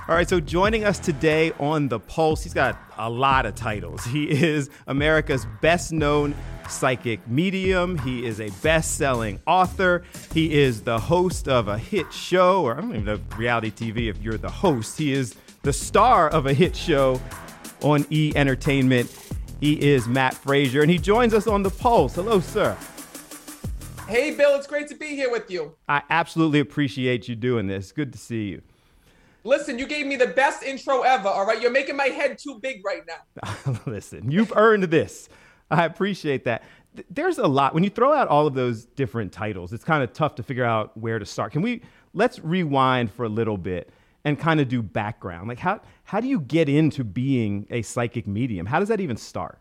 All right, so joining us today on The Pulse, he's got a lot of titles. He is America's best-known psychic medium. He is a best-selling author. He is the host of a hit show, or I don't even know reality TV if you're the host. He is the star of a hit show on E! Entertainment. He is Matt Frazier, and he joins us on The Pulse. Hello, sir. Hey, Bill, it's great to be here with you. I absolutely appreciate you doing this. Good to see you. Listen, you gave me the best intro ever, all right? You're making my head too big right now. Listen, you've earned this. I appreciate that. There's a lot. When you throw out all of those different titles, it's kind of tough to figure out where to start. Let's rewind for a little bit and kind of do background. Like how do you get into being a psychic medium? How does that even start?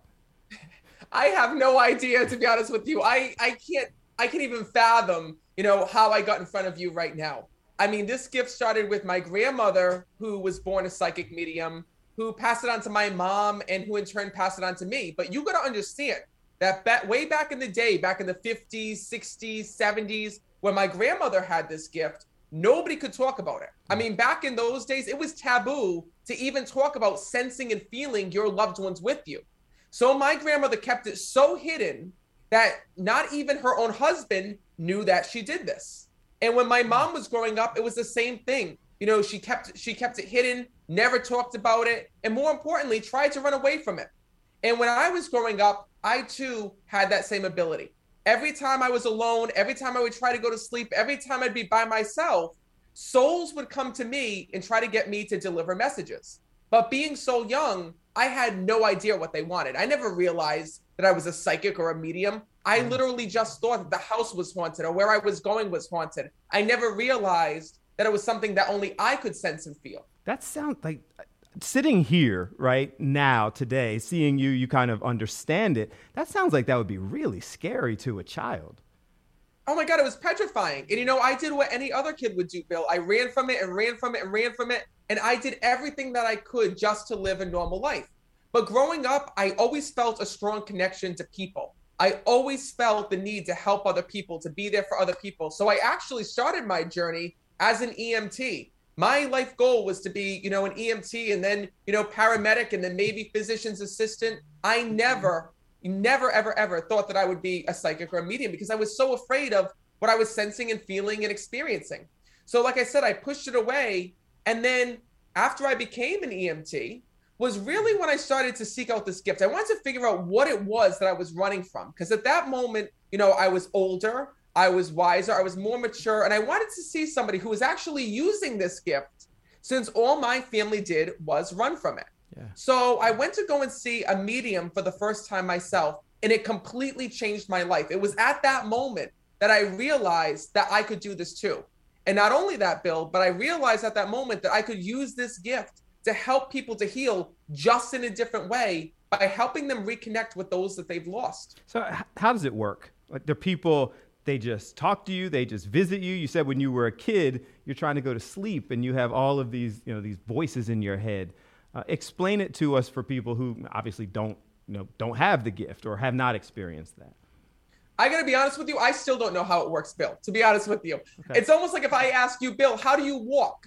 I have no idea, to be honest with you. I can't even fathom, how I got in front of you right now. I mean, this gift started with my grandmother, who was born a psychic medium, who passed it on to my mom, and who in turn passed it on to me. But you got to understand that way back in the day, back in the 50s, 60s, 70s, when my grandmother had this gift, nobody could talk about it. I mean, back in those days, it was taboo to even talk about sensing and feeling your loved ones with you. So my grandmother kept it so hidden that not even her own husband knew that she did this. And when my mom was growing up, it was the same thing. She kept it hidden, never talked about it, and more importantly, tried to run away from it. And when I was growing up, I too had that same ability. Every time I was alone, every time I would try to go to sleep, every time I'd be by myself, souls would come to me and try to get me to deliver messages. But being so young, I had no idea what they wanted. I never realized that I was a psychic or a medium. I literally just thought that the house was haunted or where I was going was haunted. I never realized that it was something that only I could sense and feel. That sounds like sitting here right now, today, seeing you kind of understand it. That sounds like that would be really scary to a child. Oh my God, it was petrifying. And I did what any other kid would do, Bill. I ran from it and ran from it and ran from it. And I did everything that I could just to live a normal life. But growing up, I always felt a strong connection to people. I always felt the need to help other people, to be there for other people. So I actually started my journey as an EMT. My life goal was to be, an EMT and then, paramedic and then maybe physician's assistant. I never, ever, ever thought that I would be a psychic or a medium because I was so afraid of what I was sensing and feeling and experiencing. So like I said, I pushed it away. And then after I became an EMT, was really when I started to seek out this gift. I wanted to figure out what it was that I was running from. Because at that moment, I was older, I was wiser, I was more mature, and I wanted to see somebody who was actually using this gift since all my family did was run from it. Yeah. So I went to go and see a medium for the first time myself, and it completely changed my life. It was at that moment that I realized that I could do this too. And not only that, Bill, but I realized at that moment that I could use this gift to help people to heal just in a different way by helping them reconnect with those that they've lost. So how does it work? Like, the people, they just talk to you, they just visit you. You said when you were a kid, you're trying to go to sleep and you have all of these, these voices in your head. Explain it to us for people who obviously don't have the gift or have not experienced that. I got to be honest with you, I still don't know how it works, Bill, to be honest with you. Okay. It's almost like if I ask you, Bill, how do you walk?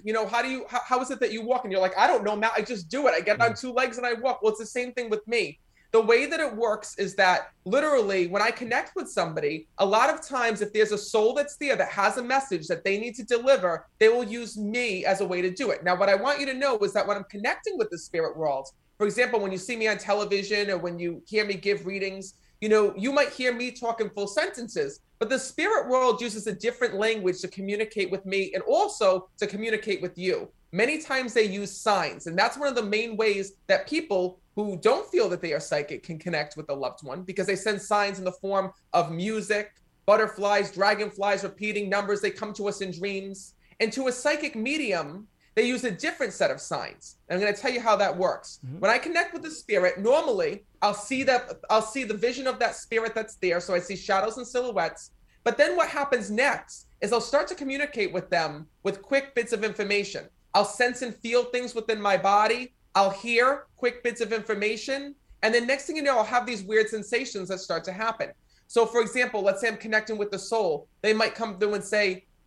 How is it that you walk? And you're like, I don't know, Matt, I just do it. I get on two legs and I walk. Well, it's the same thing with me. The way that it works is that literally when I connect with somebody, a lot of times if there's a soul that's there that has a message that they need to deliver, they will use me as a way to do it. Now, what I want you to know is that when I'm connecting with the spirit world, for example, when you see me on television or when you hear me give readings, you might hear me talk in full sentences, but the spirit world uses a different language to communicate with me and also to communicate with you. Many times they use signs, and that's one of the main ways that people who don't feel that they are psychic can connect with a loved one, because they send signs in the form of music, butterflies, dragonflies, repeating numbers. They come to us in dreams. And to a psychic medium, they use a different set of signs. And I'm going to tell you how that works. Mm-hmm. When I connect with the spirit, normally I'll see the vision of that spirit that's there. So I see shadows and silhouettes. But then what happens next is I'll start to communicate with them with quick bits of information. I'll sense and feel things within my body. I'll hear quick bits of information. And then next thing you know, I'll have these weird sensations that start to happen. So for example, let's say I'm connecting with the soul. They might come through and say,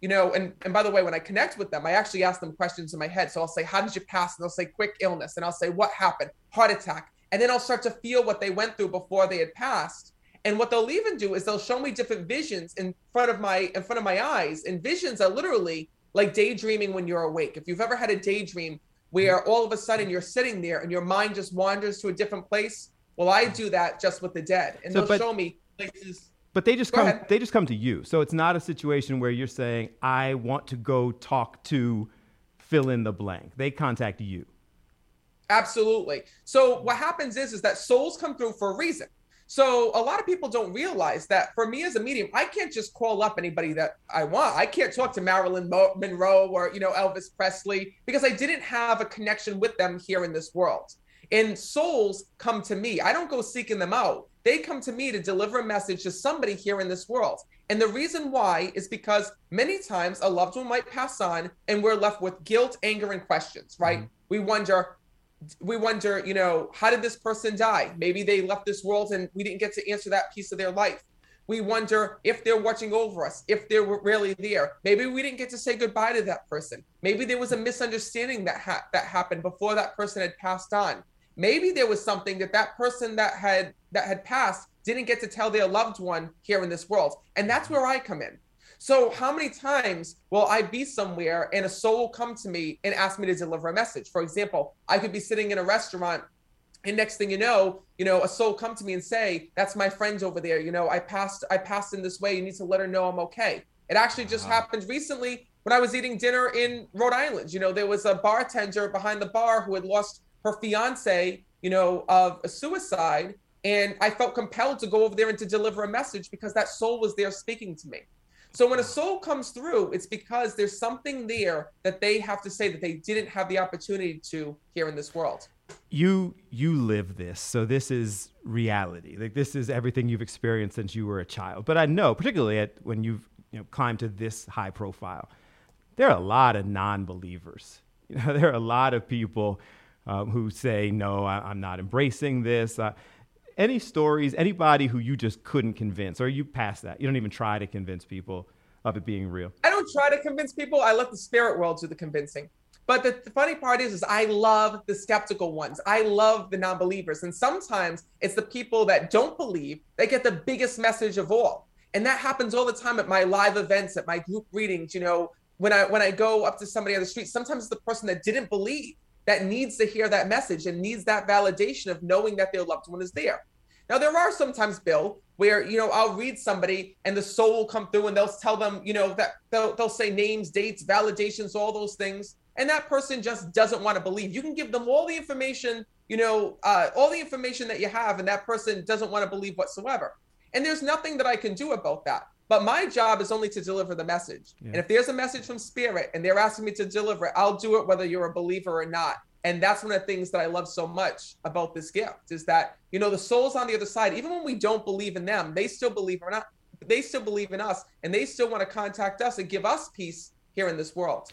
and by the way, when I connect with them, I actually ask them questions in my head. So I'll say, how did you pass? And they'll say, quick illness. And I'll say, what happened? Heart attack. And then I'll start to feel what they went through before they had passed. And what they'll even do is they'll show me different visions in front of my eyes. And visions are literally like daydreaming when you're awake. If you've ever had a daydream where all of a sudden you're sitting there and your mind just wanders to a different place, well, I do that just with the dead. And they'll show me places. But they just come to you. So it's not a situation where you're saying, I want to go talk to fill in the blank. They contact you. Absolutely. So what happens is that souls come through for a reason. So a lot of people don't realize that for me as a medium, I can't just call up anybody that I want. I can't talk to Marilyn Monroe or, Elvis Presley, because I didn't have a connection with them here in this world. And souls come to me. I don't go seeking them out. They come to me to deliver a message to somebody here in this world. And the reason why is because many times a loved one might pass on and we're left with guilt, anger, and questions, right? Mm-hmm. We wonder, how did this person die? Maybe they left this world and we didn't get to answer that piece of their life. We wonder if they're watching over us, if they were really there. Maybe we didn't get to say goodbye to that person. Maybe there was a misunderstanding that happened before that person had passed on. Maybe there was something that person that had passed didn't get to tell their loved one here in this world. And that's where I come in. So how many times will I be somewhere and a soul will come to me and ask me to deliver a message? For example, I could be sitting in a restaurant and next thing you know, a soul come to me and say, that's my friend over there. I passed in this way. You need to let her know I'm okay. It actually just happened recently when I was eating dinner in Rhode Island. There was a bartender behind the bar who had lost her fiance, of a suicide. And I felt compelled to go over there and to deliver a message because that soul was there speaking to me. So when a soul comes through, it's because there's something there that they have to say that they didn't have the opportunity to here in this world. You live this, so this is reality. Like this is everything you've experienced since you were a child. But I know, particularly when you've climbed to this high profile, there are a lot of non-believers. There are a lot of people who say, no, I'm not embracing this. Any stories, anybody who you just couldn't convince, or you past that? You don't even try to convince people of it being real. I don't try to convince people. I let the spirit world do the convincing. But the funny part is I love the skeptical ones. I love the non-believers. And sometimes it's the people that don't believe that get the biggest message of all. And that happens all the time at my live events, at my group readings. When I go up to somebody on the street, sometimes it's the person that didn't believe that needs to hear that message and needs that validation of knowing that their loved one is there. Now, there are sometimes, Bill, where, I'll read somebody and the soul will come through and they'll tell them, that they'll say names, dates, validations, all those things. And that person just doesn't want to believe. You can give them all the information, all the information that you have, and that person doesn't want to believe whatsoever. And there's nothing that I can do about that. But my job is only to deliver the message. Yeah. And if there's a message from spirit and they're asking me to deliver it, I'll do it whether you're a believer or not. And that's one of the things that I love so much about this gift is that, the souls on the other side, even when we don't believe in them, they still believe or not, they still believe in us and they still want to contact us and give us peace here in this world.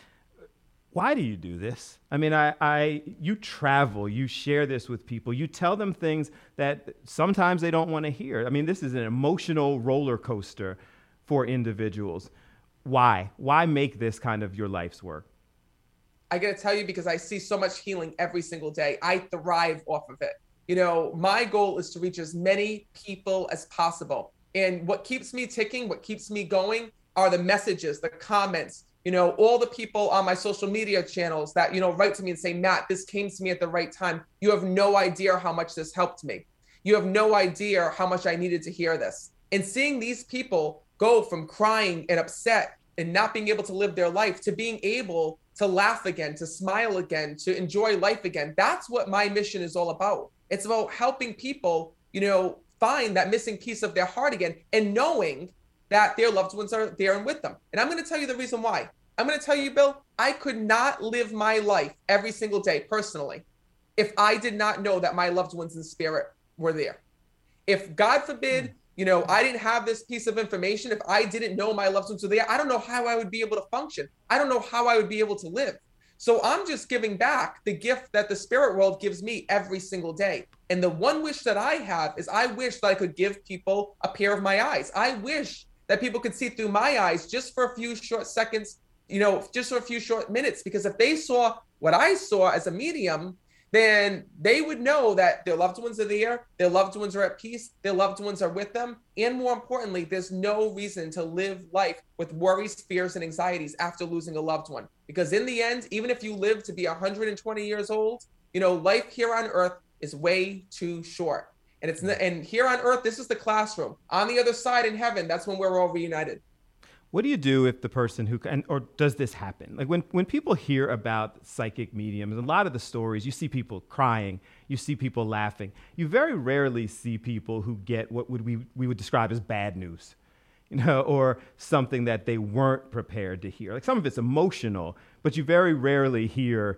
Why do you do this? I mean, you travel, you share this with people, you tell them things that sometimes they don't want to hear. I mean, this is an emotional roller coaster for individuals. Why? Why make this kind of your life's work? I got to tell you, because I see so much healing every single day. I thrive off of it. My goal is to reach as many people as possible. And what keeps me ticking, what keeps me going are the messages, the comments, all the people on my social media channels that, write to me and say, Matt, this came to me at the right time. You have no idea how much this helped me. You have no idea how much I needed to hear this. And seeing these people go from crying and upset and not being able to live their life to being able to laugh again, to smile again, to enjoy life again. That's what my mission is all about. It's about helping people, find that missing piece of their heart again and knowing that their loved ones are there and with them. And I'm going to tell you the reason why. I'm going to tell you, Bill, I could not live my life every single day personally if I did not know that my loved ones in spirit were there. If God forbid, I didn't have this piece of information, if I didn't know my loved ones were there, I don't know how I would be able to function. I don't know how I would be able to live. So I'm just giving back the gift that the spirit world gives me every single day. And the one wish that I have is I wish that I could give people a pair of my eyes. I wish that people could see through my eyes just for a few short seconds, just for a few short minutes. Because if they saw what I saw as a medium, then they would know that their loved ones are there, their loved ones are at peace, their loved ones are with them. And more importantly, there's no reason to live life with worries, fears, and anxieties after losing a loved one. Because in the end, even if you live to be 120 years old, life here on earth is way too short. And here on earth, this is the classroom. On the other side in heaven, that's when we're all reunited. What do you do if the person or does this happen? Like when people hear about psychic mediums, a lot of the stories, you see people crying, you see people laughing. You very rarely see people who get what we would describe as bad news, or something that they weren't prepared to hear. Like some of it's emotional, but you very rarely hear,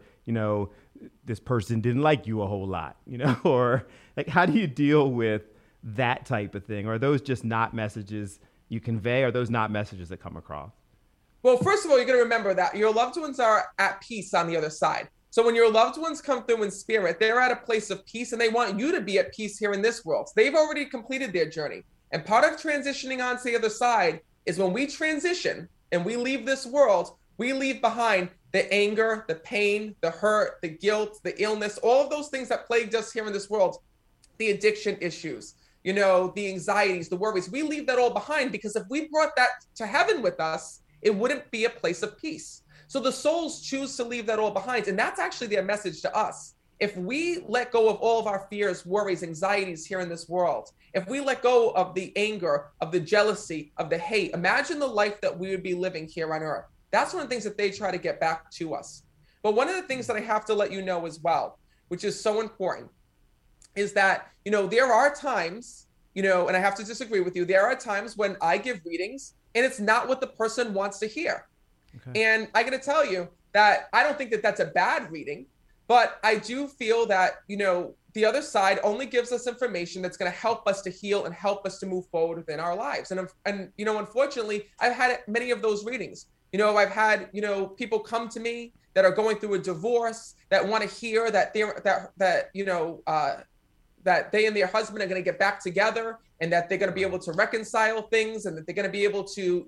this person didn't like you a whole lot, or like, how do you deal with that type of thing? Or are those just not messages you convey? Are those not messages that come across? Well, first of all, you're going to remember that your loved ones are at peace on the other side. So when your loved ones come through in spirit, they're at a place of peace and they want you to be at peace here in this world. So they've already completed their journey. And part of transitioning on to the other side is when we transition and we leave this world, we leave behind the anger, the pain, the hurt, the guilt, the illness, all of those things that plagued us here in this world, the addiction issues, the anxieties, the worries. We leave that all behind, because if we brought that to heaven with us, it wouldn't be a place of peace. So the souls choose to leave that all behind. And that's actually their message to us. If we let go of all of our fears, worries, anxieties here in this world, if we let go of the anger, of the jealousy, of the hate, imagine the life that we would be living here on earth. That's one of the things that they try to get back to us. But one of the things that I have to let you know as well, which is so important, is that, there are times, and I have to disagree with you, there are times when I give readings and it's not what the person wants to hear. Okay. And I got to tell you that I don't think that that's a bad reading, but I do feel that, the other side only gives us information that's going to help us to heal and help us to move forward within our lives. And unfortunately, I've had many of those readings. I've had, people come to me that are going through a divorce, that want to hear that that they and their husband are going to get back together, and that they're going to be able to reconcile things, and that they're going to be able to,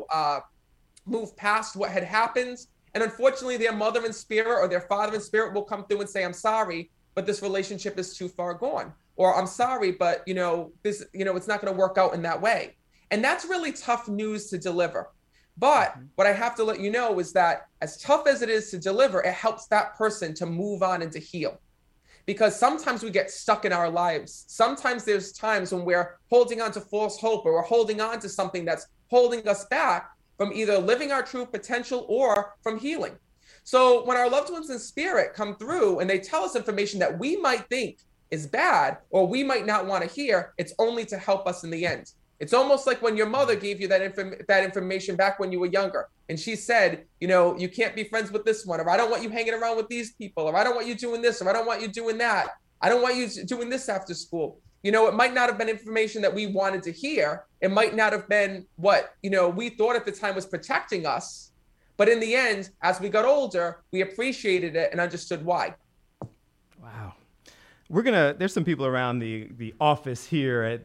move past what had happened. And unfortunately, their mother in spirit or their father in spirit will come through and say, I'm sorry, but this relationship is too far gone. Or I'm sorry, but this, it's not going to work out in that way. And that's really tough news to deliver. But what I have to let you know is that as tough as it is to deliver, it helps that person to move on and to heal. Because sometimes we get stuck in our lives. Sometimes there's times when we're holding on to false hope, or we're holding on to something that's holding us back from either living our true potential or from healing. So when our loved ones in spirit come through and they tell us information that we might think is bad or we might not want to hear, it's only to help us in the end. It's almost like when your mother gave you that information back when you were younger, and she said, you can't be friends with this one, or I don't want you hanging around with these people, or I don't want you doing this, or I don't want you doing that. I don't want you doing this after school. It might not have been information that we wanted to hear. It might not have been what, we thought at the time was protecting us. But in the end, as we got older, we appreciated it and understood why. Wow. There's some people around the office here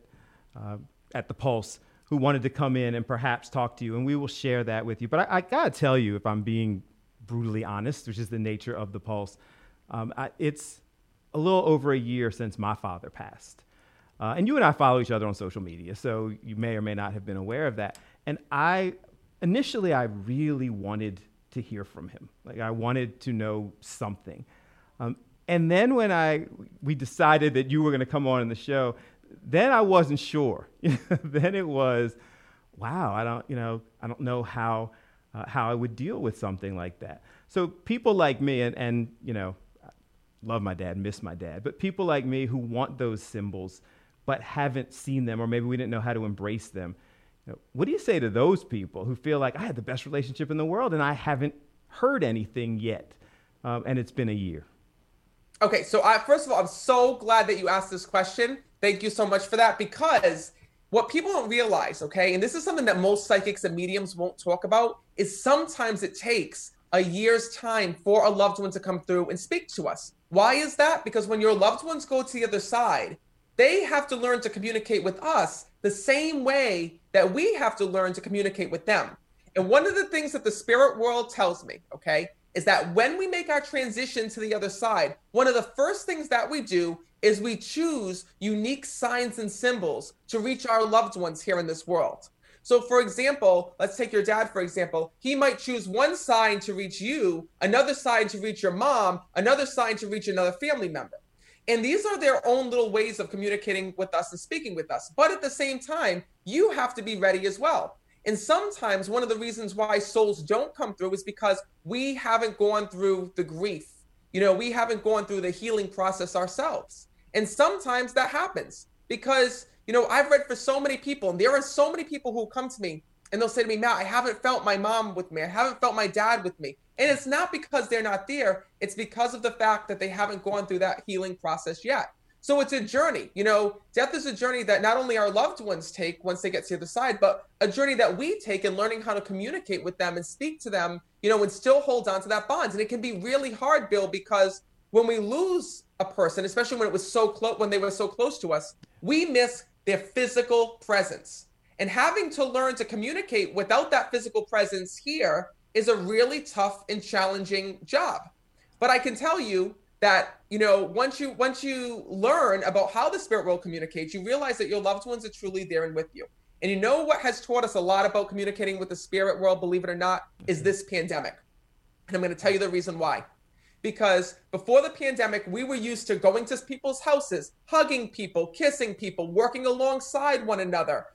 at the Pulse who wanted to come in and perhaps talk to you, and we will share that with you. But I got to tell you, if I'm being brutally honest, which is the nature of the Pulse, it's a little over a year since my father passed. And you and I follow each other on social media, so you may or may not have been aware of that. And initially, I really wanted to hear from him. Like, I wanted to know something. And then when we decided that you were going to come on in the show, then I wasn't sure. Then it was, wow, I don't know how I would deal with something like that. So people like me, and love my dad, miss my dad, but people like me who want those symbols but haven't seen them, or maybe we didn't know how to embrace them. What do you say to those people who feel like I had the best relationship in the world and I haven't heard anything yet, and it's been a year? Okay, so first of all, I'm so glad that you asked this question. Thank you so much for that, because what people don't realize, okay, and this is something that most psychics and mediums won't talk about, is sometimes it takes a year's time for a loved one to come through and speak to us. Why is that? Because when your loved ones go to the other side, They have to learn to communicate with us the same way that we have to learn to communicate with them. And one of the things that the spirit world tells me, okay, is that when we make our transition to the other side, one of the first things that we do is we choose unique signs and symbols to reach our loved ones here in this world. So for example, let's take your dad, for example. He might choose one sign to reach you, another sign to reach your mom, another sign to reach another family member. And these are their own little ways of communicating with us and speaking with us. But at the same time, you have to be ready as well. And sometimes one of the reasons why souls don't come through is because we haven't gone through the grief. We haven't gone through the healing process ourselves. And sometimes that happens because, I've read for so many people, and there are so many people who come to me and they'll say to me, Matt, I haven't felt my mom with me. I haven't felt my dad with me. And it's not because they're not there. It's because of the fact that they haven't gone through that healing process yet. So it's a journey. Death is a journey that not only our loved ones take once they get to the other side, but a journey that we take in learning how to communicate with them and speak to them, and still hold on to that bond. And it can be really hard, Bill, because when we lose a person, especially when it was so close, when they were so close to us, we miss their physical presence. And having to learn to communicate without that physical presence here is a really tough and challenging job. But I can tell you that, once you learn about how the spirit world communicates, you realize that your loved ones are truly there and with you. And what has taught us a lot about communicating with the spirit world, believe it or not, is this pandemic. And I'm going to tell you the reason why. Because before the pandemic, we were used to going to people's houses, hugging people, kissing people, working alongside one another,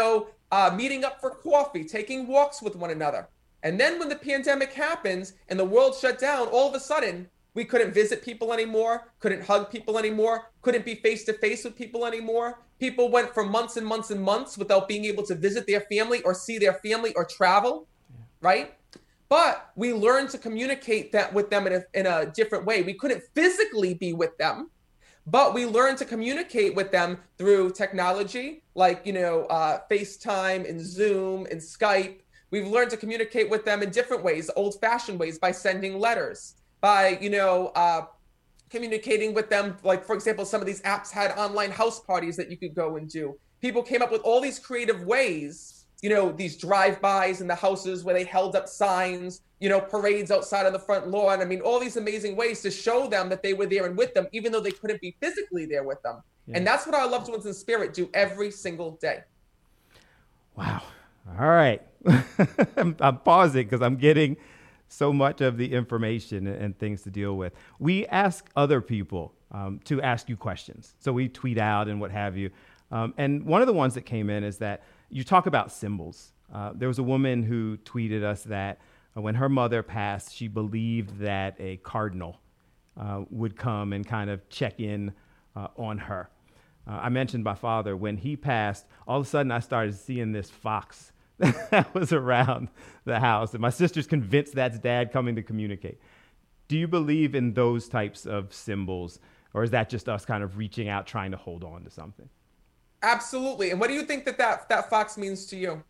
meeting up for coffee, taking walks with one another. And then when the pandemic happens and the world shut down, all of a sudden, we couldn't visit people anymore, couldn't hug people anymore, couldn't be face-to-face with people anymore. People went for months and months and months without being able to visit their family or see their family or travel, right? But we learned to communicate that with them in a different way. We couldn't physically be with them, but we learned to communicate with them through technology, like, FaceTime and Zoom and Skype. We've learned to communicate with them in different ways, old-fashioned ways, by sending letters, by, communicating with them. Like, for example, some of these apps had online house parties that you could go and do. People came up with all these creative ways, these drive-bys in the houses where they held up signs, parades outside on the front lawn. I mean, all these amazing ways to show them that they were there and with them, even though they couldn't be physically there with them. Yeah. And that's what our loved ones in spirit do every single day. Wow. All right. I'm pausing because I'm getting so much of the information and things to deal with. We ask other people to ask you questions. So we tweet out and what have you. And one of the ones that came in is that you talk about symbols. There was a woman who tweeted us that when her mother passed, she believed that a cardinal would come and kind of check in on her. I mentioned my father. When he passed, all of a sudden I started seeing this fox that was around the house. And my sister's convinced that's dad coming to communicate. Do you believe in those types of symbols, or is that just us kind of reaching out, trying to hold on to something? Absolutely. And what do you think that fox means to you?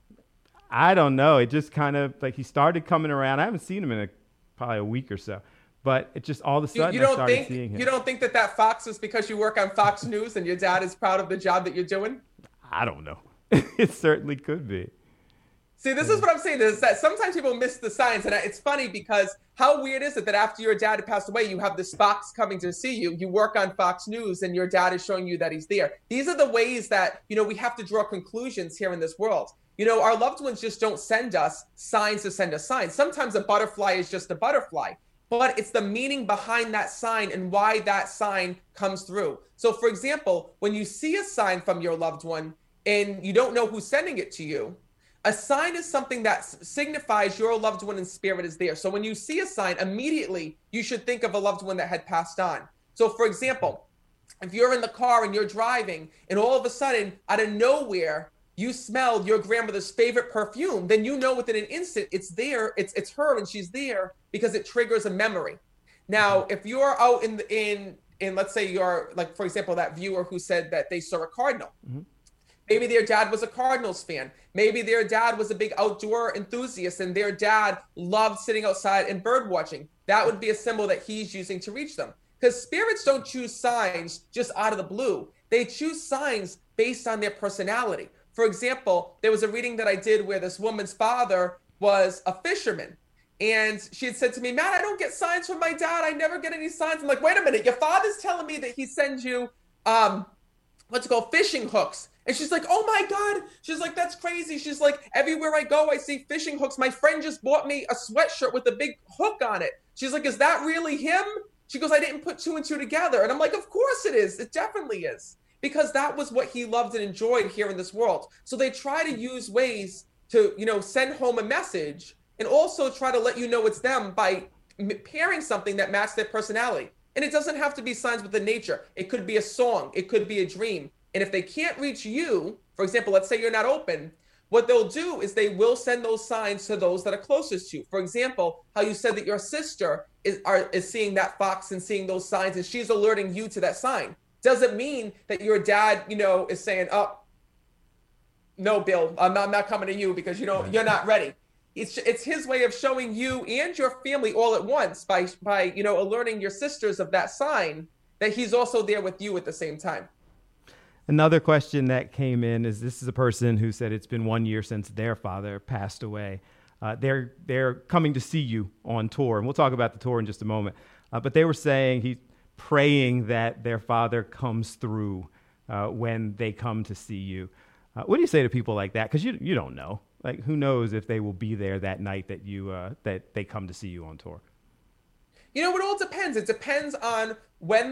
I don't know. It just kind of like he started coming around. I haven't seen him in probably a week or so, but it just all of a sudden I started seeing him. You don't think that fox is because you work on Fox News and your dad is proud of the job that you're doing? I don't know. It certainly could be. See, this is what I'm saying, is that sometimes people miss the signs. And it's funny because how weird is it that after your dad had passed away, you have this fox coming to see you, you work on Fox News, and your dad is showing you that he's there. These are the ways that, we have to draw conclusions here in this world. Our loved ones just don't send us signs to send us signs. Sometimes a butterfly is just a butterfly, but it's the meaning behind that sign and why that sign comes through. So for example, when you see a sign from your loved one and you don't know who's sending it to you, a sign is something that signifies your loved one in spirit is there. So when you see a sign, immediately you should think of a loved one that had passed on. So for example, if you're in the car and you're driving and all of a sudden out of nowhere, you smelled your grandmother's favorite perfume, then you know within an instant it's there, it's her and she's there because it triggers a memory. Now, if you're out in let's say you're like, for example, that viewer who said that they saw a cardinal. Mm-hmm. Maybe their dad was a Cardinals fan. Maybe their dad was a big outdoor enthusiast and their dad loved sitting outside and bird watching. That would be a symbol that he's using to reach them. because spirits don't choose signs just out of the blue. They choose signs based on their personality. For example, there was a reading that I did where this woman's father was a fisherman. And she had said to me, Matt, I don't get signs from my dad. I never get any signs. I'm like, wait a minute. Your father's telling me that he sends you, fishing hooks. And she's like, oh my God. She's like, that's crazy. She's like, everywhere I go, I see fishing hooks. My friend just bought me a sweatshirt with a big hook on it. She's like, is that really him? She goes, I didn't put two and two together. And I'm like, of course it is. It definitely is. Because that was what he loved and enjoyed here in this world. So they try to use ways to, send home a message and also try to let you know it's them by pairing something that matches their personality. And it doesn't have to be signs within nature. It could be a song. It could be a dream. And if they can't reach you, for example, let's say you're not open, what they'll do is they will send those signs to those that are closest to you. For example, how you said that your sister is seeing that fox and seeing those signs, and she's alerting you to that sign. Doesn't mean that your dad, is saying, oh, no, Bill, I'm not coming to you because, you're not ready. It's his way of showing you and your family all at once by alerting your sisters of that sign that he's also there with you at the same time. Another question that came in is, this is a person who said it's been 1 year since their father passed away. They're coming to see you on tour, and we'll talk about the tour in just a moment. But they were saying he's praying that their father comes through when they come to see you. What do you say to people like that? Because you don't know. Like, who knows if they will be there that night that that they come to see you on tour? It all depends. It depends on when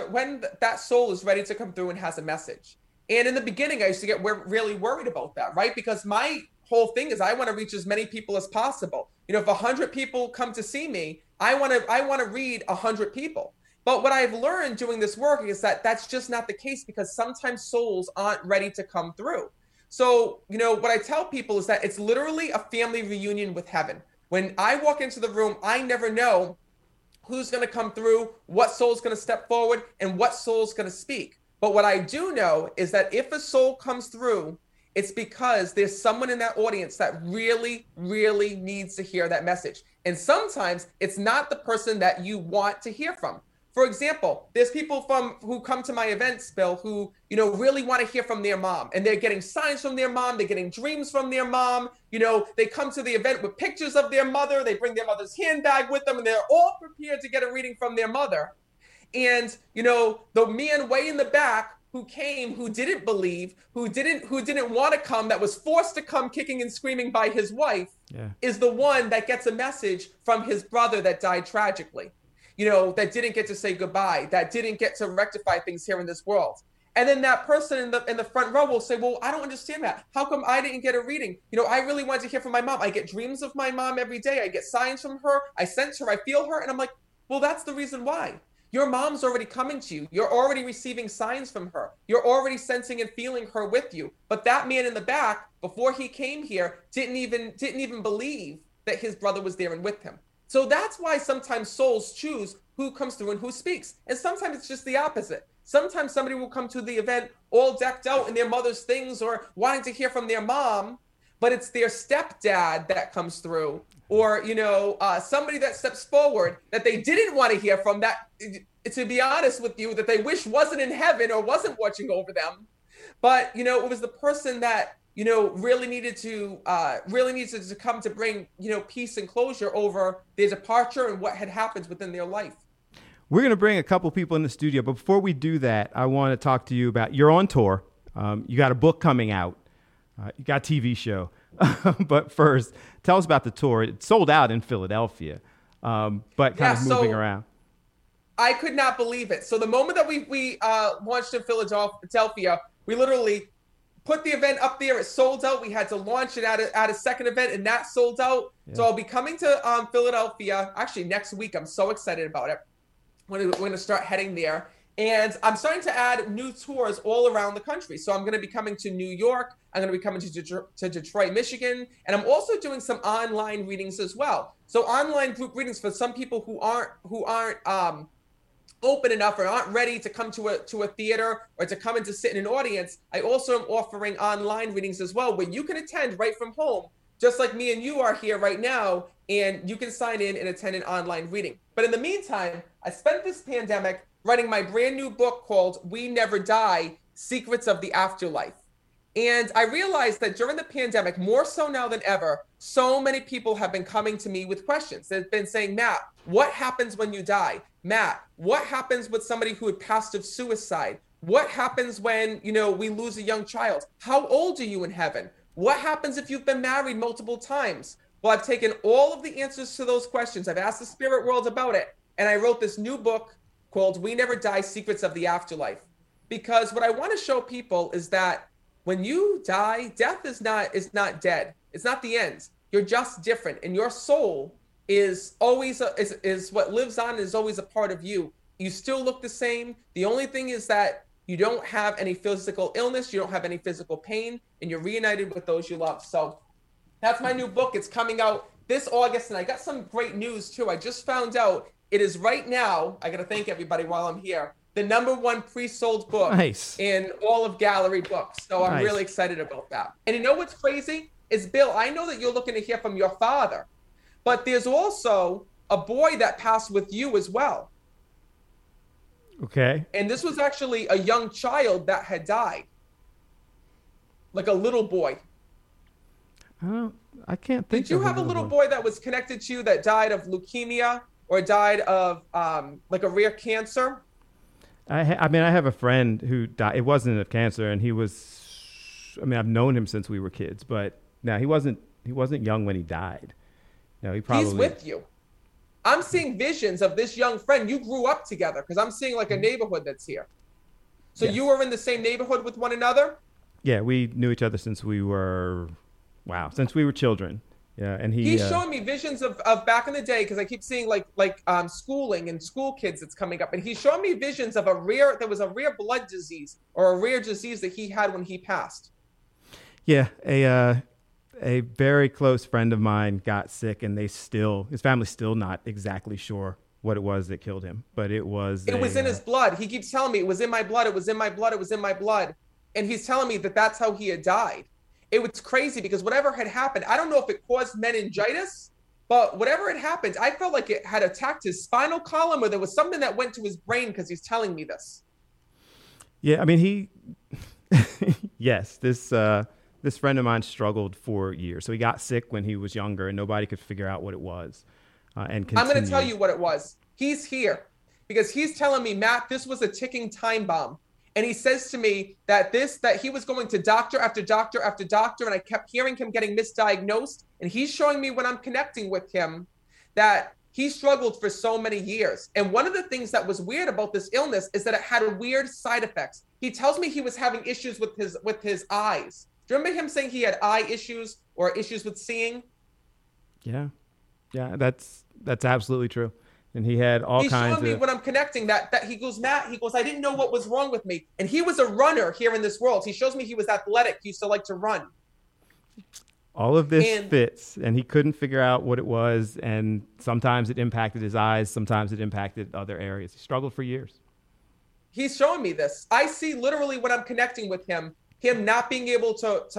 that soul is ready to come through and has a message. And in the beginning, I used to get really worried about that, right? Because my whole thing is I want to reach as many people as possible. If 100 people come to see me, I want to read 100 people. But what I've learned doing this work is that that's just not the case, because sometimes souls aren't ready to come through. So, what I tell people is that it's literally a family reunion with heaven. When I walk into the room, I never know who's going to come through, what soul's going to step forward, and what soul's going to speak. But what I do know is that if a soul comes through, it's because there's someone in that audience that really, really needs to hear that message. And sometimes it's not the person that you want to hear from. For example, there's people who come to my events, Bill, who, really want to hear from their mom, and they're getting signs from their mom. They're getting dreams from their mom. They come to the event with pictures of their mother. They bring their mother's handbag with them, and they're all prepared to get a reading from their mother. And, the man way in the back who came, who didn't believe, who didn't want to come, that was forced to come kicking and screaming by his wife, is the one that gets a message from his brother that died tragically. That didn't get to say goodbye, that didn't get to rectify things here in this world. And then that person in the front row will say, well, I don't understand that. How come I didn't get a reading? I really wanted to hear from my mom. I get dreams of my mom every day. I get signs from her. I sense her. I feel her. And I'm like, well, that's the reason why. Your mom's already coming to you. You're already receiving signs from her. You're already sensing and feeling her with you. But that man in the back, before he came here, didn't even believe that his brother was there and with him. So that's why sometimes souls choose who comes through and who speaks. And sometimes it's just the opposite. Sometimes somebody will come to the event all decked out in their mother's things or wanting to hear from their mom, but it's their stepdad that comes through, or, somebody that steps forward that they didn't want to hear from, that, to be honest with you, that they wish wasn't in heaven or wasn't watching over them. But, it was the person that, really needed to come to bring, peace and closure over their departure and what had happened within their life. We're going to bring a couple people in the studio, but before we do that, I want to talk to you about, you're on tour. You got a book coming out. You got a TV show. But first, tell us about the tour. It sold out in Philadelphia, but kind of moving around. I could not believe it. So the moment that we launched in Philadelphia, we literally put the event up there. It sold out. We had to launch it at a second event, and that sold out. Yeah. So I'll be coming to Philadelphia actually next week. I'm so excited about it. We're going to start heading there. And I'm starting to add new tours all around the country. So I'm going to be coming to New York. I'm going to be coming to Detroit, Michigan. And I'm also doing some online readings as well. So online group readings for some people who aren't open enough or aren't ready to come to a theater or to come in to sit in an audience. I also am offering online readings as well, where you can attend right from home, just like me and you are here right now, and you can sign in and attend an online reading. But in the meantime, I spent this pandemic writing my brand new book called We Never Die: Secrets of the Afterlife. And I realized that during the pandemic, more so now than ever, so many people have been coming to me with questions. They've been saying, Matt, what happens when you die? Matt, what happens with somebody who had passed of suicide? What happens when, we lose a young child? How old are you in heaven? What happens if you've been married multiple times? Well, I've taken all of the answers to those questions. I've asked the spirit world about it. And I wrote this new book called We Never Die: Secrets of the Afterlife. Because what I want to show people is that when you die, death is not dead. It's not the end. You're just different. And your soul is always is what lives on, is always a part of you. You still look the same. The only thing is that you don't have any physical illness, you don't have any physical pain, and you're reunited with those you love. So that's my new book. It's coming out this August, and I got some great news too. I just found out it is right now, I got to thank everybody while I'm here, the #1 pre-sold book in all of Gallery Books. So I'm really excited about that. And you know what's crazy is, Bill, I know that you're looking to hear from your father, but there's also a boy that passed with you as well. Okay. And this was actually a young child that had died, like a little boy. I can't think. Did you have a little boy that was connected to you that died of leukemia or died of like a rare cancer? I have a friend who died. It wasn't of cancer, and he was. I've known him since we were kids, but no, he wasn't young when he died. No, he probably. He's with you. I'm seeing visions of this young friend. You grew up together, because I'm seeing like a neighborhood that's here. So you were in the same neighborhood with one another? Yeah, we knew each other since we were children. Yeah, and he's showing me visions of back in the day, because I keep seeing like schooling and school kids that's coming up, and he's showing me visions of there was a rare blood disease or a rare disease that he had when he passed. Yeah, a very close friend of mine got sick, and his family's still not exactly sure what it was that killed him, but it was in his blood. He keeps telling me it was in my blood. It was in my blood. It was in my blood. And he's telling me that that's how he had died. It was crazy, because whatever had happened, I don't know if it caused meningitis, but whatever had happened, I felt like it had attacked his spinal column, or there was something that went to his brain, because he's telling me this. Yeah, this friend of mine struggled for years. So he got sick when he was younger, and nobody could figure out what it was. I'm going to tell you what it was. He's here because he's telling me, Matt, this was a ticking time bomb. And he says to me that he was going to doctor after doctor after doctor, and I kept hearing him getting misdiagnosed. And he's showing me, when I'm connecting with him, that he struggled for so many years. And one of the things that was weird about this illness is that it had weird side effects. He tells me he was having issues with his eyes. Do you remember him saying he had eye issues or issues with seeing? Yeah, that's absolutely true. And he had all kinds of... He's showing me when I'm connecting that he goes, Matt, I didn't know what was wrong with me. And he was a runner here in this world. He shows me he was athletic. He used to like to run. All of this fits, and he couldn't figure out what it was. And sometimes it impacted his eyes. Sometimes it impacted other areas. He struggled for years. He's showing me this. I see literally when I'm connecting with him not being able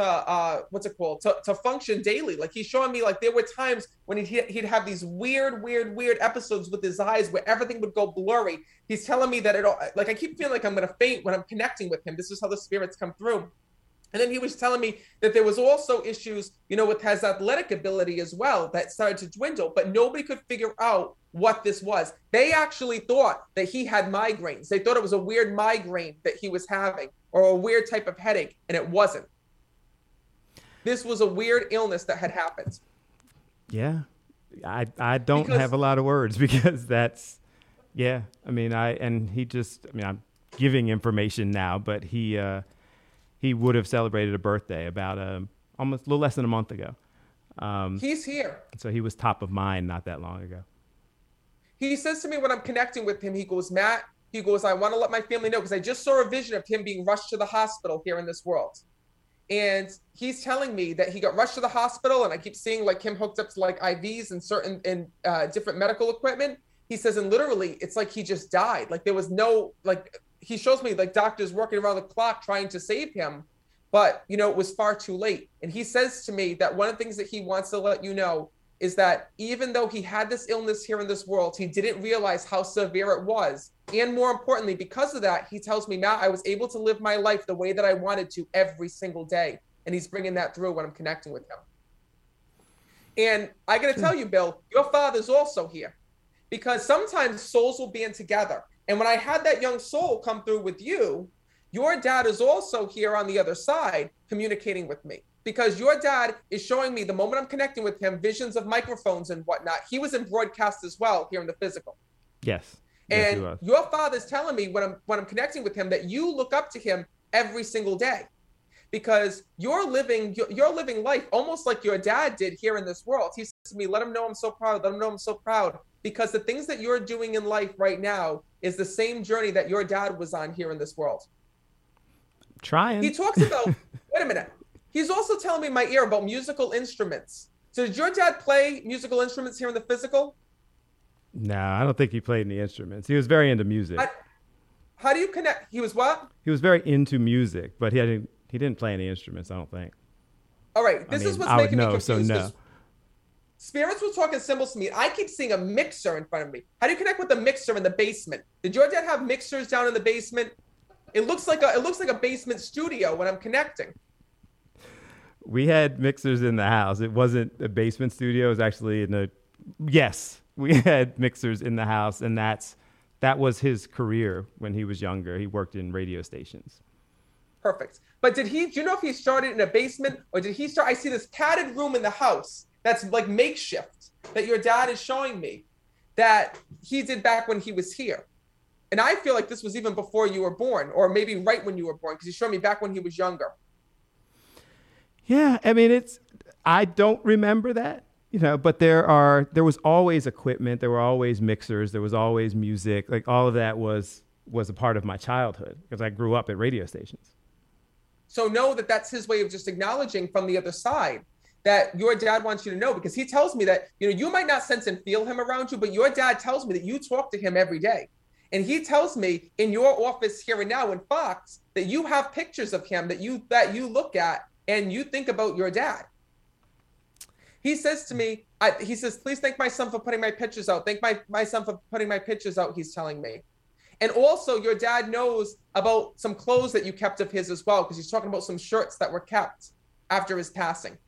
to function daily. Like, he's showing me, like, there were times when he'd have these weird episodes with his eyes where everything would go blurry. He's telling me that I keep feeling like I'm going to faint when I'm connecting with him. This is how the spirits come through. And then he was telling me that there was also issues, with his athletic ability as well, that started to dwindle, but nobody could figure out what this was. They actually thought that he had migraines. They thought it was a weird migraine that he was having, or a weird type of headache, and it wasn't. This was a weird illness that had happened. Yeah. I don't have a lot of words, because that's, yeah. I'm giving information now, but he would have celebrated a birthday about almost a little less than a month ago. He's here. So he was top of mind not that long ago. He says to me when I'm connecting with him, he goes, Matt, I want to let my family know, because I just saw a vision of him being rushed to the hospital here in this world. And he's telling me that he got rushed to the hospital, and I keep seeing like him hooked up to like IVs and certain different medical equipment. He says, and literally, it's like he just died. Like, there was no, like, he shows me like doctors working around the clock trying to save him, but it was far too late. And he says to me that one of the things that he wants to let you know is that even though he had this illness here in this world, he didn't realize how severe it was. And more importantly, because of that, he tells me, Matt, I was able to live my life the way that I wanted to every single day. And he's bringing that through when I'm connecting with him. And I got to tell you, Bill, your father's also here, because sometimes souls will be in together. And when I had that young soul come through with you, your dad is also here on the other side communicating with me, because your dad is showing me, the moment I'm connecting with him, visions of microphones and whatnot. He was in broadcast as well here in the physical. Yes. And your father's telling me when I'm connecting with him that you look up to him every single day, because you're living life almost like your dad did here in this world. He says to me, let him know I'm so proud. Let him know I'm so proud, because the things that you're doing in life right now is the same journey that your dad was on here in this world. Trying. He talks about, wait a minute. He's also telling me in my ear about musical instruments. So did your dad play musical instruments here in the physical? No, I don't think he played any instruments. He was very into music. How do you connect? He was what? He was very into music, but he didn't play any instruments, I don't think. All right. This is what's making me confused. So no. Spirits were talking symbols to me. I keep seeing a mixer in front of me. How do you connect with a mixer in the basement? Did your dad have mixers down in the basement? It looks like a basement studio when I'm connecting. We had mixers in the house. It wasn't a basement studio. It was actually yes, we had mixers in the house, and that was his career when he was younger. He worked in radio stations. Perfect. But do you know if he started in a basement, or did he start? I see this padded room in the house that's like makeshift that your dad is showing me that he did back when he was here. And I feel like this was even before you were born, or maybe right when you were born, because he showed me back when he was younger. Yeah, I mean, I don't remember that, but there was always equipment. There were always mixers. There was always music. Like, all of that was a part of my childhood, because I grew up at radio stations. So know that that's his way of just acknowledging from the other side that your dad wants you to know, because he tells me that, you might not sense and feel him around you, but your dad tells me that you talk to him every day. And he tells me in your office here and now in Fox that you have pictures of him that you look at and you think about your dad. He says to me, he says, please thank my son for putting my pictures out. Thank my son for putting my pictures out, he's telling me. And also your dad knows about some clothes that you kept of his as well, because he's talking about some shirts that were kept after his passing.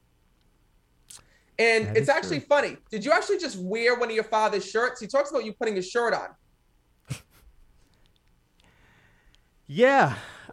And it's actually funny. Did you actually just wear one of your father's shirts? He talks about you putting his shirt on. Yeah,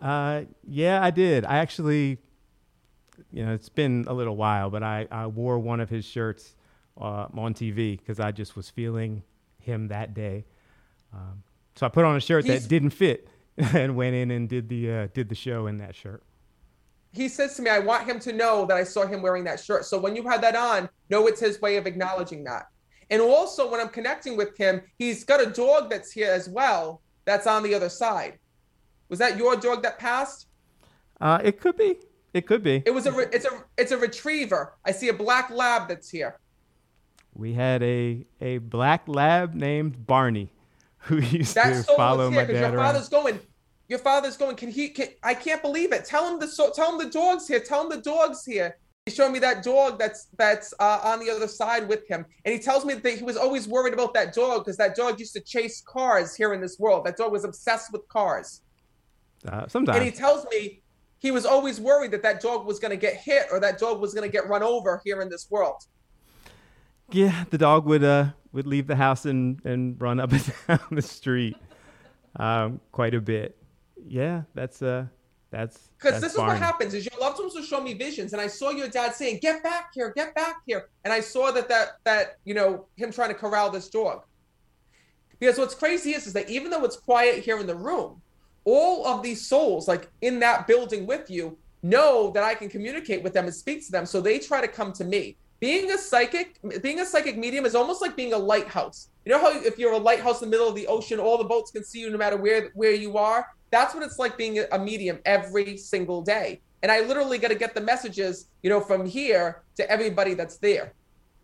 I did. I actually, it's been a little while, but I wore one of his shirts on TV because I just was feeling him that day. So I put on a shirt that didn't fit and went in and did the show in that shirt. He says to me, I want him to know that I saw him wearing that shirt. So when you had that on, know it's his way of acknowledging that. And also when I'm connecting with him, he's got a dog that's here as well that's on the other side. Was that your dog that passed? It could be. It could be. It's a retriever. I see a black lab that's here. We had a black lab named Barney who used to follow my dad around. Your father's going. I can't believe it. Tell him the dog's here. Tell him the dog's here. He's showing me that dog that's on the other side with him. And he tells me that he was always worried about that dog because that dog used to chase cars here in this world. That dog was obsessed with cars. Sometimes. And he tells me he was always worried that dog was going to get hit or that dog was going to get run over here in this world. Yeah, the dog would leave the house and run up and down the street quite a bit. Yeah, that's because this is what happens is your loved ones will show me visions, and I saw your dad saying, "Get back here, and I saw that him trying to corral this dog. Because what's crazy is that even though it's quiet here in the room, all of these souls like in that building with you know that I can communicate with them and speak to them, so they try to come to me. Being a psychic medium is almost like being a lighthouse. You know how if you're a lighthouse in the middle of the ocean, all the boats can see you no matter where you are? That's what it's like being a medium every single day. And I literally got to get the messages, from here to everybody that's there.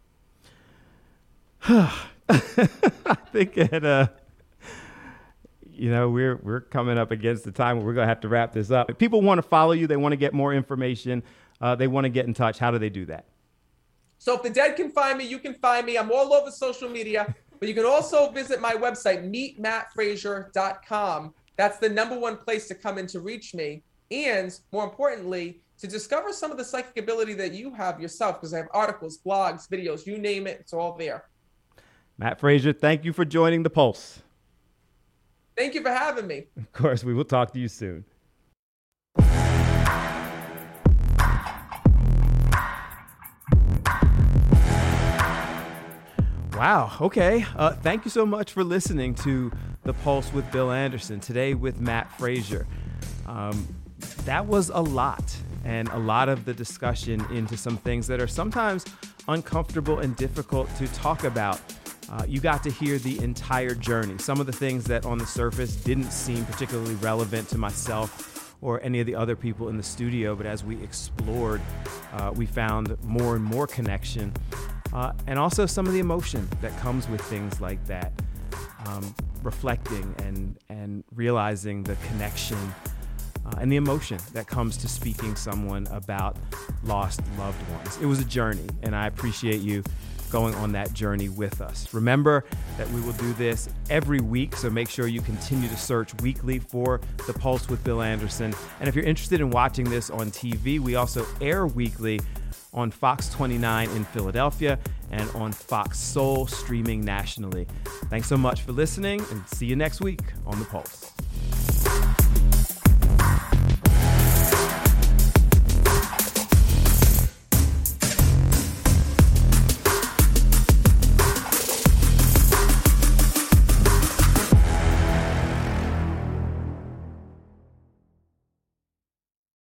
I think we're coming up against the time where we're going to have to wrap this up. If people want to follow you, they want to get more information, they want to get in touch, how do they do that? So if the dead can find me, you can find me. I'm all over social media, but you can also visit my website, meetmattfrazier.com. That's the number one place to come in to reach me. And more importantly, to discover some of the psychic ability that you have yourself, because I have articles, blogs, videos, you name it, it's all there. Matt Frazier, thank you for joining The Pulse. Thank you for having me. Of course, we will talk to you soon. Wow. Okay. Thank you so much for listening to The Pulse with Bill Anderson. Today with Matt Frazier. That was a lot, and a lot of the discussion into some things that are sometimes uncomfortable and difficult to talk about. You got to hear the entire journey. Some of the things that on the surface didn't seem particularly relevant to myself or any of the other people in the studio, but as we explored, we found more and more connection. And also some of the emotion that comes with things like that, reflecting and realizing the connection and the emotion that comes to speaking someone about lost loved ones. It was a journey, and I appreciate you going on that journey with us. Remember that we will do this every week, so make sure you continue to search weekly for The Pulse with Bill Anderson. And if you're interested in watching this on TV, we also air weekly on Fox 29 in Philadelphia and on Fox Soul, streaming nationally. Thanks so much for listening, and see you next week on The Pulse.